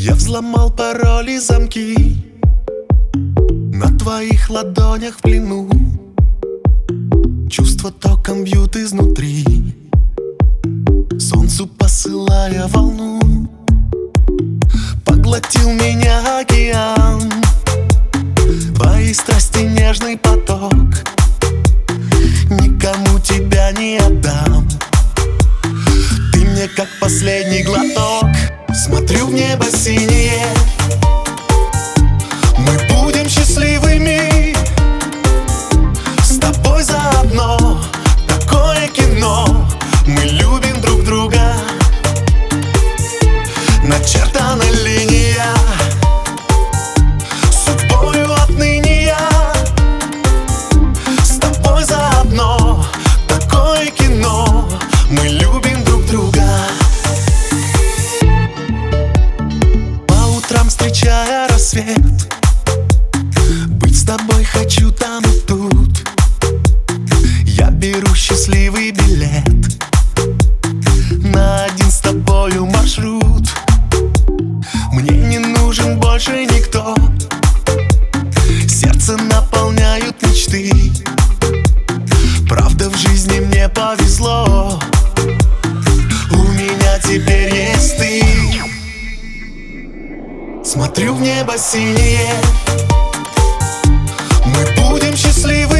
Я взломал пароли, замки на твоих ладонях в плену. Чувства током бьют изнутри, солнцу посылая волну. Поглотил меня океан, твоей страсти нежный поток. Никому тебя не отдам, ты мне как последний глоток. Смотрю в небо синее, мы будем счастливыми с тобой заодно. Такое кино, мы любим друг друга. Начертана линия, судьбою отныне я с тобой заодно. Такое кино, мы любим друг друга. По утрам встречая рассвет, быть с тобой хочу там и тут. Я беру счастливый билет на один с тобою маршрут. Мне не нужен больше никто, сердце наполняют мечты. Правда, в жизни мне повезло, у меня теперь есть ты. Смотрю в небо синее, мы будем счастливы